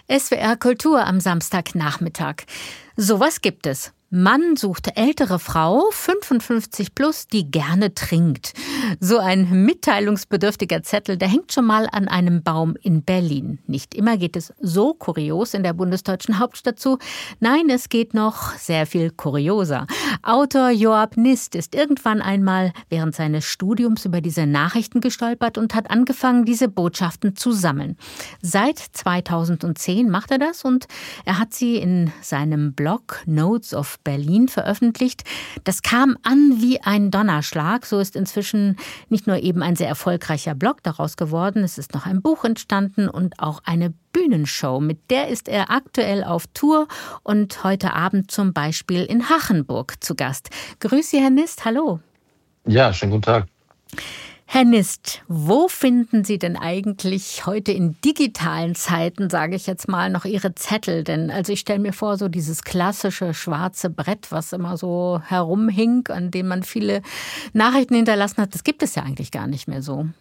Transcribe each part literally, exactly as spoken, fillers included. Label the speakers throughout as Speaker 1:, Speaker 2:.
Speaker 1: S W R Kultur am Samstagnachmittag. Sowas gibt es. Mann sucht ältere Frau, fünfundfünfzig plus, die gerne trinkt. So ein mitteilungsbedürftiger Zettel, der hängt schon mal an einem Baum in Berlin. Nicht immer geht es so kurios in der bundesdeutschen Hauptstadt zu. Nein, es geht noch sehr viel kurioser. Autor Joab Nist ist irgendwann einmal während seines Studiums über diese Nachrichten gestolpert und hat angefangen, diese Botschaften zu sammeln. Seit zweitausendzehn macht er das und er hat sie in seinem Blog Notes of Berlin veröffentlicht. Das kam an wie ein Donnerschlag. So ist inzwischen nicht nur eben ein sehr erfolgreicher Blog daraus geworden, es ist noch ein Buch entstanden und auch eine Bühnenshow. Mit der ist er aktuell auf Tour und heute Abend zum Beispiel in Hachenburg zu Gast. Grüß Sie, Herr Nist, hallo.
Speaker 2: Ja, schönen guten Tag.
Speaker 1: Herr Nist, wo finden Sie denn eigentlich heute in digitalen Zeiten, sage ich jetzt mal, noch Ihre Zettel? Denn also ich stelle mir vor, so dieses klassische schwarze Brett, was immer so herumhing, an dem man viele Nachrichten hinterlassen hat, das gibt es ja eigentlich gar nicht mehr so.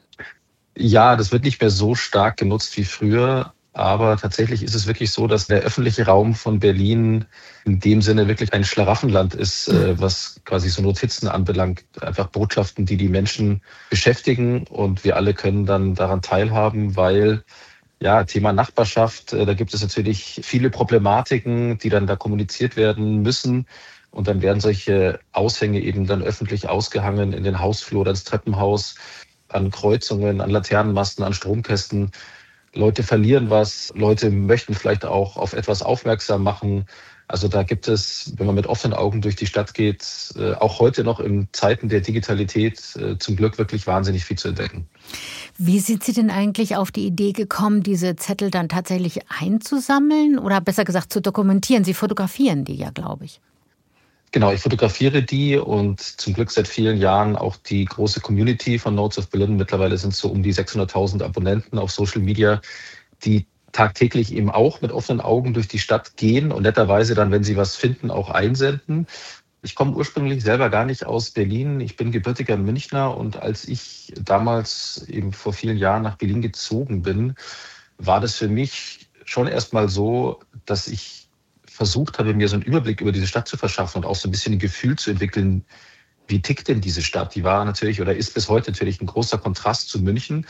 Speaker 2: Ja, das wird nicht mehr so stark genutzt wie früher. Aber tatsächlich ist es wirklich so, dass der öffentliche Raum von Berlin in dem Sinne wirklich ein Schlaraffenland ist, was quasi so Notizen anbelangt. Einfach Botschaften, die die Menschen beschäftigen und wir alle können dann daran teilhaben, weil ja, Thema Nachbarschaft, da gibt es natürlich viele Problematiken, die dann da kommuniziert werden müssen. Und dann werden solche Aushänge eben dann öffentlich ausgehangen in den Hausflur oder ins Treppenhaus, an Kreuzungen, an Laternenmasten, an Stromkästen. Leute verlieren was, Leute möchten vielleicht auch auf etwas aufmerksam machen. Also da gibt es, wenn man mit offenen Augen durch die Stadt geht, auch heute noch in Zeiten der Digitalität zum Glück wirklich wahnsinnig viel zu entdecken.
Speaker 1: Wie sind Sie denn eigentlich auf die Idee gekommen, diese Zettel dann tatsächlich einzusammeln oder besser gesagt zu dokumentieren? Sie fotografieren die ja, glaube ich.
Speaker 2: Genau, ich fotografiere die und zum Glück seit vielen Jahren auch die große Community von Notes of Berlin. Mittlerweile sind es so um die sechshunderttausend Abonnenten auf Social Media, die tagtäglich eben auch mit offenen Augen durch die Stadt gehen und netterweise dann, wenn sie was finden, auch einsenden. Ich komme ursprünglich selber gar nicht aus Berlin. Ich bin gebürtiger Münchner und als ich damals eben vor vielen Jahren nach Berlin gezogen bin, war das für mich schon erstmal so, dass ich versucht habe, mir so einen Überblick über diese Stadt zu verschaffen und auch so ein bisschen ein Gefühl zu entwickeln, wie tickt denn diese Stadt? Die war natürlich oder ist bis heute natürlich ein großer Kontrast zu München.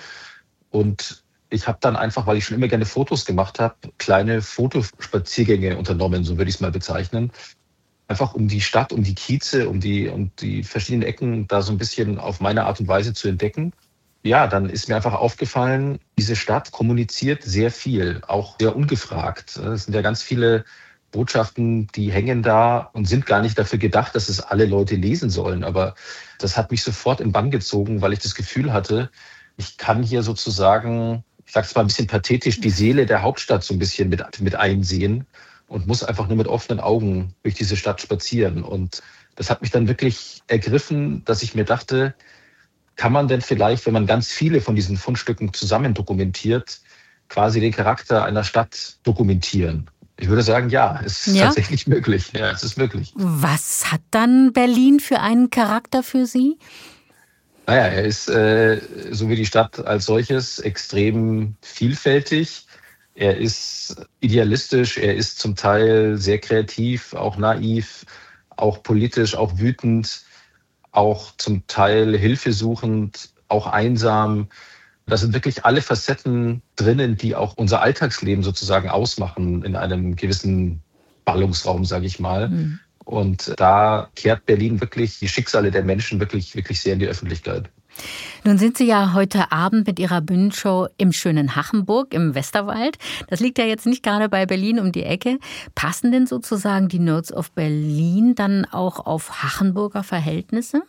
Speaker 2: Und ich habe dann einfach, weil ich schon immer gerne Fotos gemacht habe, kleine Fotospaziergänge unternommen, so würde ich es mal bezeichnen. Einfach um die Stadt, um die Kieze, um die, um die verschiedenen Ecken da so ein bisschen auf meine Art und Weise zu entdecken. Ja, dann ist mir einfach aufgefallen, diese Stadt kommuniziert sehr viel, auch sehr ungefragt. Es sind ja ganz viele Botschaften, die hängen da und sind gar nicht dafür gedacht, dass es alle Leute lesen sollen. Aber das hat mich sofort in Bann gezogen, weil ich das Gefühl hatte, ich kann hier sozusagen, ich sage es mal ein bisschen pathetisch, die Seele der Hauptstadt so ein bisschen mit, mit einsehen und muss einfach nur mit offenen Augen durch diese Stadt spazieren. Und das hat mich dann wirklich ergriffen, dass ich mir dachte, kann man denn vielleicht, wenn man ganz viele von diesen Fundstücken zusammen dokumentiert, quasi den Charakter einer Stadt dokumentieren? Ich würde sagen, ja, es ist ja tatsächlich möglich. Ja, es ist möglich.
Speaker 1: Was hat dann Berlin für einen Charakter für Sie?
Speaker 2: Naja, er ist, äh, so wie die Stadt als solches, extrem vielfältig. Er ist idealistisch, er ist zum Teil sehr kreativ, auch naiv, auch politisch, auch wütend, auch zum Teil hilfesuchend, auch einsam. Da sind wirklich alle Facetten drinnen, die auch unser Alltagsleben sozusagen ausmachen in einem gewissen Ballungsraum, sage ich mal. Mhm. Und da kehrt Berlin wirklich die Schicksale der Menschen wirklich, wirklich sehr in die Öffentlichkeit.
Speaker 1: Nun sind Sie ja heute Abend mit Ihrer Bühnenshow im schönen Hachenburg im Westerwald. Das liegt ja jetzt nicht gerade bei Berlin um die Ecke. Passen denn sozusagen die Notes of Berlin dann auch auf Hachenburger Verhältnisse?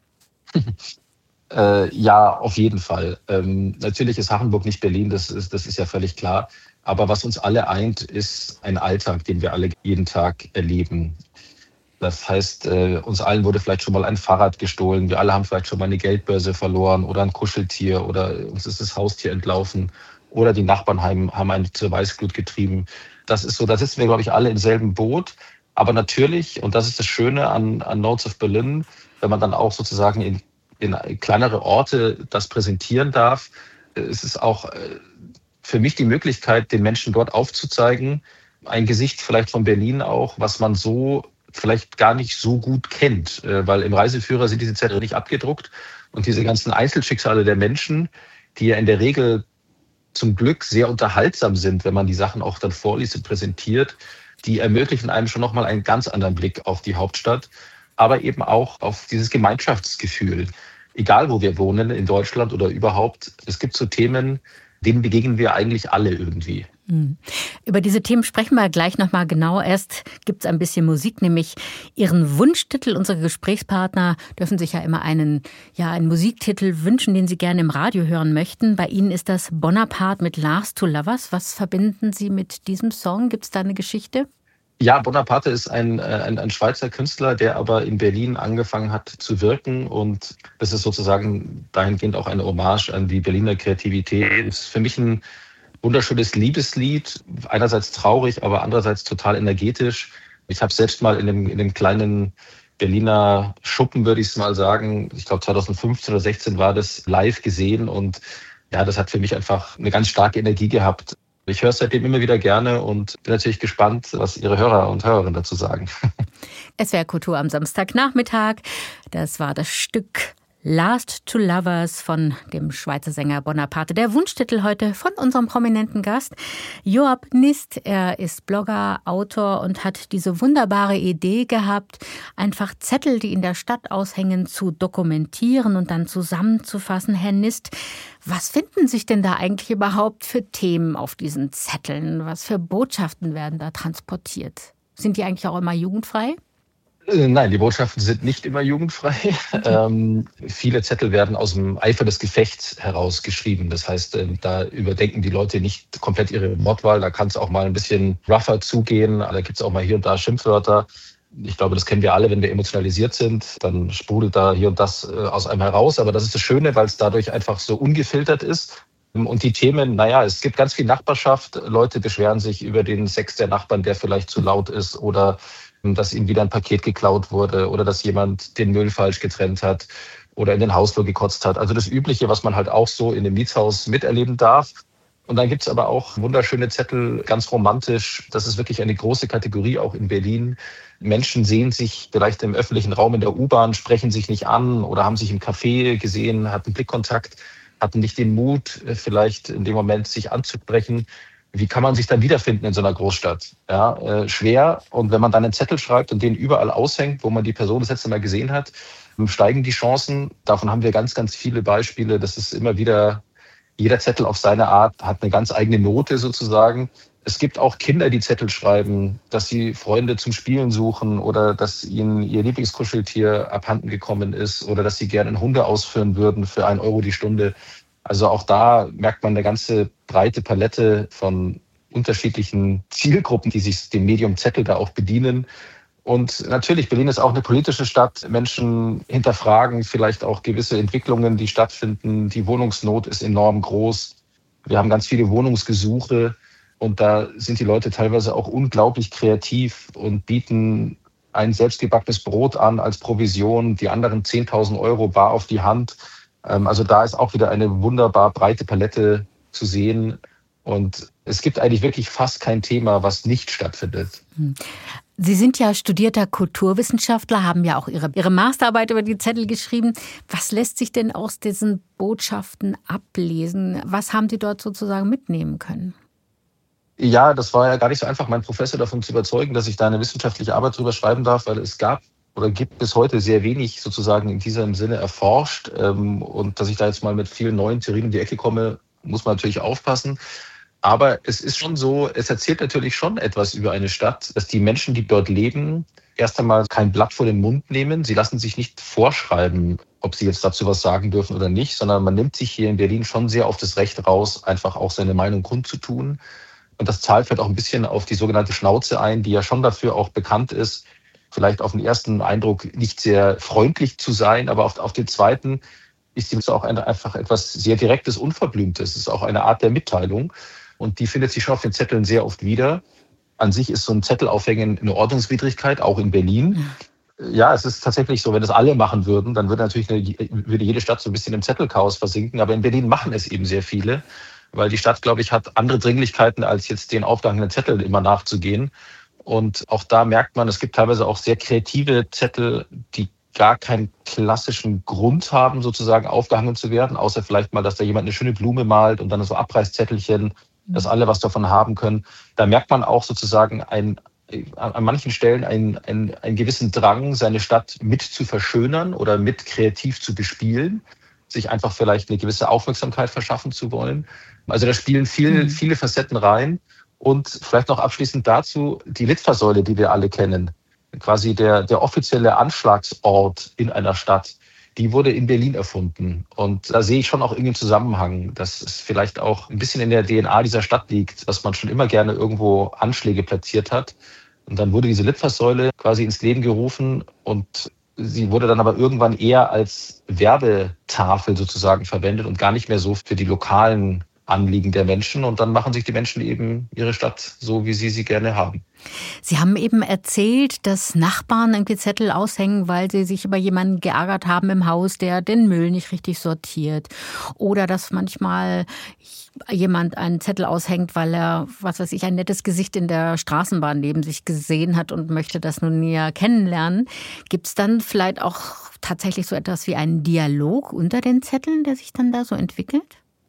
Speaker 2: Äh, ja, auf jeden Fall. Ähm, natürlich ist Hachenburg nicht Berlin, das ist, das ist ja völlig klar. Aber was uns alle eint, ist ein Alltag, den wir alle jeden Tag erleben. Das heißt, äh, uns allen wurde vielleicht schon mal ein Fahrrad gestohlen. Wir alle haben vielleicht schon mal eine Geldbörse verloren oder ein Kuscheltier oder uns ist das Haustier entlaufen oder die Nachbarn haben, haben einen zur Weißglut getrieben. Das ist so, da sitzen wir, glaube ich, alle im selben Boot. Aber natürlich, und das ist das Schöne an, an Notes of Berlin, wenn man dann auch sozusagen in in kleinere Orte das präsentieren darf. Es ist auch für mich die Möglichkeit, den Menschen dort aufzuzeigen, ein Gesicht vielleicht von Berlin auch, was man so vielleicht gar nicht so gut kennt, weil im Reiseführer sind diese Zettel nicht abgedruckt und diese ganzen Einzelschicksale der Menschen, die ja in der Regel zum Glück sehr unterhaltsam sind, wenn man die Sachen auch dann vorliest und präsentiert, die ermöglichen einem schon nochmal einen ganz anderen Blick auf die Hauptstadt, aber eben auch auf dieses Gemeinschaftsgefühl. Egal, wo wir wohnen, in Deutschland oder überhaupt, es gibt so Themen, denen begegnen wir eigentlich alle irgendwie.
Speaker 1: Mhm. Über diese Themen sprechen wir gleich nochmal genau. Erst gibt es ein bisschen Musik, nämlich Ihren Wunschtitel. Unsere Gesprächspartner dürfen sich ja immer einen, ja, einen Musiktitel wünschen, den sie gerne im Radio hören möchten. Bei Ihnen ist das Bonaparte mit Last to Lovers. Was verbinden Sie mit diesem Song? Gibt es da eine Geschichte?
Speaker 2: Ja, Bonaparte ist ein, ein, ein Schweizer Künstler, der aber in Berlin angefangen hat zu wirken. Und das ist sozusagen dahingehend auch eine Hommage an die Berliner Kreativität. Es ist für mich ein wunderschönes Liebeslied, einerseits traurig, aber andererseits total energetisch. Ich habe selbst mal in dem, in dem kleinen Berliner Schuppen, würde ich es mal sagen, ich glaube zwanzig fünfzehn oder sechzehn war das, live gesehen. Und ja, das hat für mich einfach eine ganz starke Energie gehabt. Ich höre es seitdem immer wieder gerne und bin natürlich gespannt, was Ihre Hörer und Hörerinnen dazu sagen.
Speaker 1: S W R Kultur am Samstagnachmittag. Das war das Stück Last to Lovers von dem Schweizer Sänger Bonaparte. Der Wunschtitel heute von unserem prominenten Gast Joab Nist. Er ist Blogger, Autor und hat diese wunderbare Idee gehabt, einfach Zettel, die in der Stadt aushängen, zu dokumentieren und dann zusammenzufassen. Herr Nist, was finden sich denn da eigentlich überhaupt für Themen auf diesen Zetteln? Was für Botschaften werden da transportiert? Sind die eigentlich auch immer jugendfrei?
Speaker 2: Nein, die Botschaften sind nicht immer jugendfrei. Ähm, viele Zettel werden aus dem Eifer des Gefechts herausgeschrieben. Das heißt, da überdenken die Leute nicht komplett ihre Wortwahl. Da kann es auch mal ein bisschen rougher zugehen. Da gibt es auch mal hier und da Schimpfwörter. Ich glaube, das kennen wir alle, wenn wir emotionalisiert sind. Dann sprudelt da hier und das aus einem heraus. Aber das ist das Schöne, weil es dadurch einfach so ungefiltert ist. Und die Themen, naja, es gibt ganz viel Nachbarschaft. Leute beschweren sich über den Sex der Nachbarn, der vielleicht zu laut ist, oder dass ihnen wieder ein Paket geklaut wurde oder dass jemand den Müll falsch getrennt hat oder in den Hausflur gekotzt hat. Also das Übliche, was man halt auch so in dem Mietshaus miterleben darf. Und dann gibt's aber auch wunderschöne Zettel, ganz romantisch. Das ist wirklich eine große Kategorie auch in Berlin. Menschen sehen sich vielleicht im öffentlichen Raum in der U-Bahn, sprechen sich nicht an oder haben sich im Café gesehen, hatten Blickkontakt, hatten nicht den Mut, vielleicht in dem Moment sich anzusprechen. Wie kann man sich dann wiederfinden in so einer Großstadt? Ja, äh, schwer. Und wenn man dann einen Zettel schreibt und den überall aushängt, wo man die Person das letzte Mal gesehen hat, steigen die Chancen. Davon haben wir ganz, ganz viele Beispiele. Das ist immer wieder, jeder Zettel auf seine Art hat eine ganz eigene Note sozusagen. Es gibt auch Kinder, die Zettel schreiben, dass sie Freunde zum Spielen suchen oder dass ihnen ihr Lieblingskuscheltier abhanden gekommen ist oder dass sie gerne Hunde ausführen würden für einen Euro die Stunde. Also auch da merkt man eine ganze breite Palette von unterschiedlichen Zielgruppen, die sich dem Medium Zettel da auch bedienen. Und natürlich, Berlin ist auch eine politische Stadt. Menschen hinterfragen vielleicht auch gewisse Entwicklungen, die stattfinden. Die Wohnungsnot ist enorm groß. Wir haben ganz viele Wohnungsgesuche und da sind die Leute teilweise auch unglaublich kreativ und bieten ein selbstgebackenes Brot an als Provision, die anderen zehntausend Euro bar auf die Hand. Also da ist auch wieder eine wunderbar breite Palette zu sehen. Und es gibt eigentlich wirklich fast kein Thema, was nicht stattfindet.
Speaker 1: Sie sind ja studierter Kulturwissenschaftler, haben ja auch Ihre, Ihre Masterarbeit über die Zettel geschrieben. Was lässt sich denn aus diesen Botschaften ablesen? Was haben Sie dort sozusagen mitnehmen können?
Speaker 2: Ja, das war ja gar nicht so einfach, meinen Professor davon zu überzeugen, dass ich da eine wissenschaftliche Arbeit drüber schreiben darf, weil es gab oder gibt bis heute sehr wenig sozusagen in diesem Sinne erforscht. Und dass ich da jetzt mal mit vielen neuen Theorien um die Ecke komme, muss man natürlich aufpassen. Aber es ist schon so, es erzählt natürlich schon etwas über eine Stadt, dass die Menschen, die dort leben, erst einmal kein Blatt vor den Mund nehmen. Sie lassen sich nicht vorschreiben, ob sie jetzt dazu was sagen dürfen oder nicht, sondern man nimmt sich hier in Berlin schon sehr auf das Recht raus, einfach auch seine Meinung kundzutun. Und das zahlt vielleicht auch ein bisschen auf die sogenannte Schnauze ein, die ja schon dafür auch bekannt ist, vielleicht auf den ersten Eindruck nicht sehr freundlich zu sein, aber auf, auf den zweiten ist es auch eine, einfach etwas sehr Direktes, Unverblümtes. Es ist auch eine Art der Mitteilung und die findet sich schon auf den Zetteln sehr oft wieder. An sich ist so ein Zettel aufhängen eine Ordnungswidrigkeit, auch in Berlin. Ja, es ist tatsächlich so, wenn das alle machen würden, dann würde natürlich eine, würde jede Stadt so ein bisschen im Zettelchaos versinken. Aber in Berlin machen es eben sehr viele. weil die Stadt, glaube ich, hat andere Dringlichkeiten, als jetzt den aufgehangenen Zetteln immer nachzugehen. Und auch da merkt man, es gibt teilweise auch sehr kreative Zettel, die gar keinen klassischen Grund haben, sozusagen aufgehangen zu werden, außer vielleicht mal, dass da jemand eine schöne Blume malt und dann so Abreißzettelchen, dass alle was davon haben können. Da merkt man auch sozusagen ein, an manchen Stellen einen, einen, einen gewissen Drang, seine Stadt mit zu verschönern oder mit kreativ zu bespielen, sich einfach vielleicht eine gewisse Aufmerksamkeit verschaffen zu wollen. Also da spielen viel, viele Facetten rein. Und vielleicht noch abschließend dazu die Litfaßsäule, die wir alle kennen. Quasi der, der offizielle Anschlagsort in einer Stadt, die wurde in Berlin erfunden. Und da sehe ich schon auch irgendeinen Zusammenhang, dass es vielleicht auch ein bisschen in der D N A dieser Stadt liegt, dass man schon immer gerne irgendwo Anschläge platziert hat. Und dann wurde diese Litfaßsäule quasi ins Leben gerufen und sie wurde dann aber irgendwann eher als Werbetafel sozusagen verwendet und gar nicht mehr so für die lokalen Anliegen der Menschen. Und dann machen sich die Menschen eben ihre Stadt so, wie sie sie gerne haben.
Speaker 1: Sie haben eben erzählt, dass Nachbarn irgendwie Zettel aushängen, weil sie sich über jemanden geärgert haben im Haus, der den Müll nicht richtig sortiert. Oder dass manchmal jemand einen Zettel aushängt, weil er, was weiß ich, ein nettes Gesicht in der Straßenbahn neben sich gesehen hat und möchte das nun näher kennenlernen. Gibt es dann vielleicht auch tatsächlich so etwas wie einen Dialog unter den Zetteln, der sich dann da so entwickelt?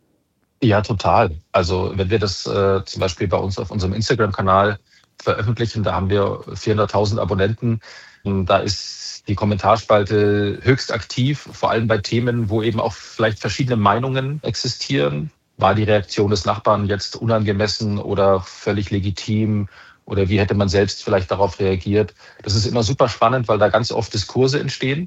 Speaker 2: Ja, total. Also wenn wir das äh, zum Beispiel bei uns auf unserem Instagram-Kanal veröffentlichen, da haben wir vierhunderttausend Abonnenten. Und da ist die Kommentarspalte höchst aktiv, vor allem bei Themen, wo eben auch vielleicht verschiedene Meinungen existieren. War die Reaktion des Nachbarn jetzt unangemessen oder völlig legitim? Oder wie hätte man selbst vielleicht darauf reagiert? Das ist immer super spannend, weil da ganz oft Diskurse entstehen.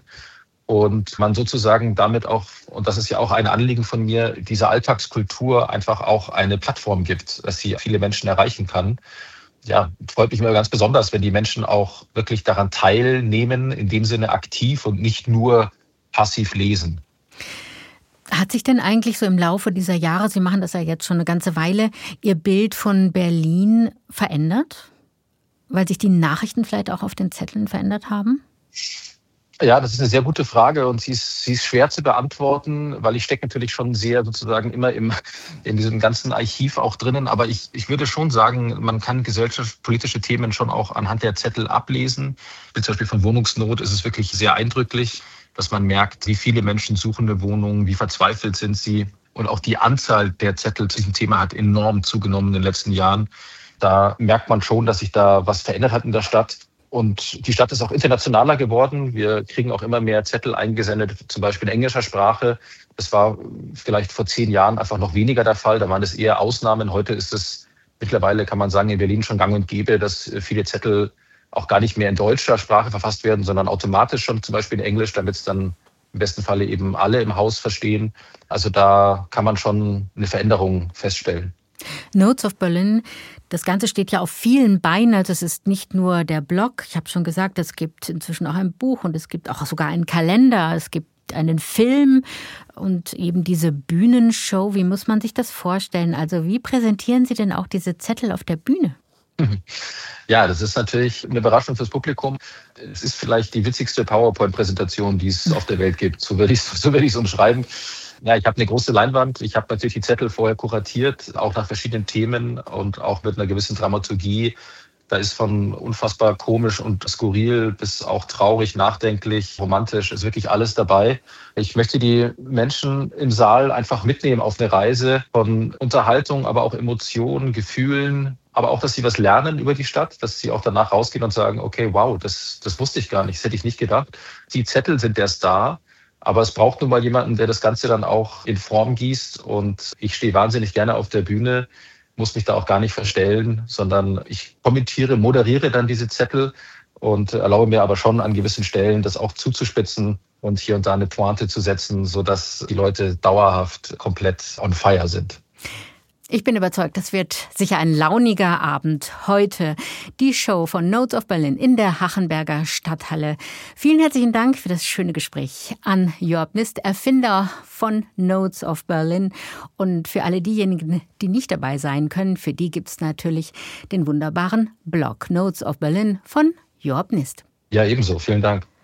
Speaker 2: Und man sozusagen damit auch, und das ist ja auch ein Anliegen von mir, dieser Alltagskultur einfach auch eine Plattform gibt, dass sie viele Menschen erreichen kann. Ja, freut mich immer ganz besonders, wenn die Menschen auch wirklich daran teilnehmen, in dem Sinne aktiv und nicht nur passiv lesen.
Speaker 1: Hat sich denn eigentlich so im Laufe dieser Jahre, Sie machen das ja jetzt schon eine ganze Weile, Ihr Bild von Berlin verändert? Weil sich die Nachrichten vielleicht auch auf den Zetteln verändert haben?
Speaker 2: Ja, das ist eine sehr gute Frage und sie ist, sie ist schwer zu beantworten, weil ich stecke natürlich schon sehr sozusagen immer im, in diesem ganzen Archiv auch drinnen. Aber ich, ich würde schon sagen, man kann gesellschaftspolitische Themen schon auch anhand der Zettel ablesen. Zum Beispiel von Wohnungsnot ist es wirklich sehr eindrücklich, dass man merkt, wie viele Menschen suchen eine Wohnung, wie verzweifelt sind sie. Und auch die Anzahl der Zettel zu diesem Thema hat enorm zugenommen in den letzten Jahren. Da merkt man schon, dass sich da was verändert hat in der Stadt. Und die Stadt ist auch internationaler geworden. Wir kriegen auch immer mehr Zettel eingesendet, zum Beispiel in englischer Sprache. Das war vielleicht vor zehn Jahren einfach noch weniger der Fall. Da waren es eher Ausnahmen. Heute ist es mittlerweile, kann man sagen, in Berlin schon gang und gäbe, dass viele Zettel auch gar nicht mehr in deutscher Sprache verfasst werden, sondern automatisch schon zum Beispiel in Englisch, damit es dann im besten Falle eben alle im Haus verstehen. Also da kann man schon eine Veränderung feststellen.
Speaker 1: Notes of Berlin, das Ganze steht ja auf vielen Beinen. Also es ist nicht nur der Blog. Ich habe schon gesagt, es gibt inzwischen auch ein Buch und es gibt auch sogar einen Kalender. Es gibt einen Film und eben diese Bühnenshow. Wie muss man sich das vorstellen? Also wie präsentieren Sie denn auch diese Zettel auf der Bühne?
Speaker 2: Ja, das ist natürlich eine Überraschung fürs Publikum. Es ist vielleicht die witzigste PowerPoint-Präsentation, die es auf der Welt gibt. So würde ich es so würde ich es umschreiben. Ja, ich habe eine große Leinwand. Ich habe natürlich die Zettel vorher kuratiert, auch nach verschiedenen Themen und auch mit einer gewissen Dramaturgie. Da ist von unfassbar komisch und skurril bis auch traurig, nachdenklich, romantisch, ist wirklich alles dabei. Ich möchte die Menschen im Saal einfach mitnehmen auf eine Reise von Unterhaltung, aber auch Emotionen, Gefühlen, aber auch, dass sie was lernen über die Stadt, dass sie auch danach rausgehen und sagen, okay, wow, das, das wusste ich gar nicht, das hätte ich nicht gedacht. Die Zettel sind der Star. Aber es braucht nun mal jemanden, der das Ganze dann auch in Form gießt. Und ich stehe wahnsinnig gerne auf der Bühne, muss mich da auch gar nicht verstellen, sondern ich kommentiere, moderiere dann diese Zettel und erlaube mir aber schon an gewissen Stellen, das auch zuzuspitzen und hier und da eine Pointe zu setzen, sodass die Leute dauerhaft komplett on fire sind.
Speaker 1: Ich bin überzeugt, das wird sicher ein launiger Abend heute. Die Show von Notes of Berlin in der Hachenberger Stadthalle. Vielen herzlichen Dank für das schöne Gespräch an Jörg Nist, Erfinder von Notes of Berlin. Und für alle diejenigen, die nicht dabei sein können, für die gibt es natürlich den wunderbaren Blog Notes of Berlin von Jörg Nist.
Speaker 2: Ja, ebenso. Vielen Dank.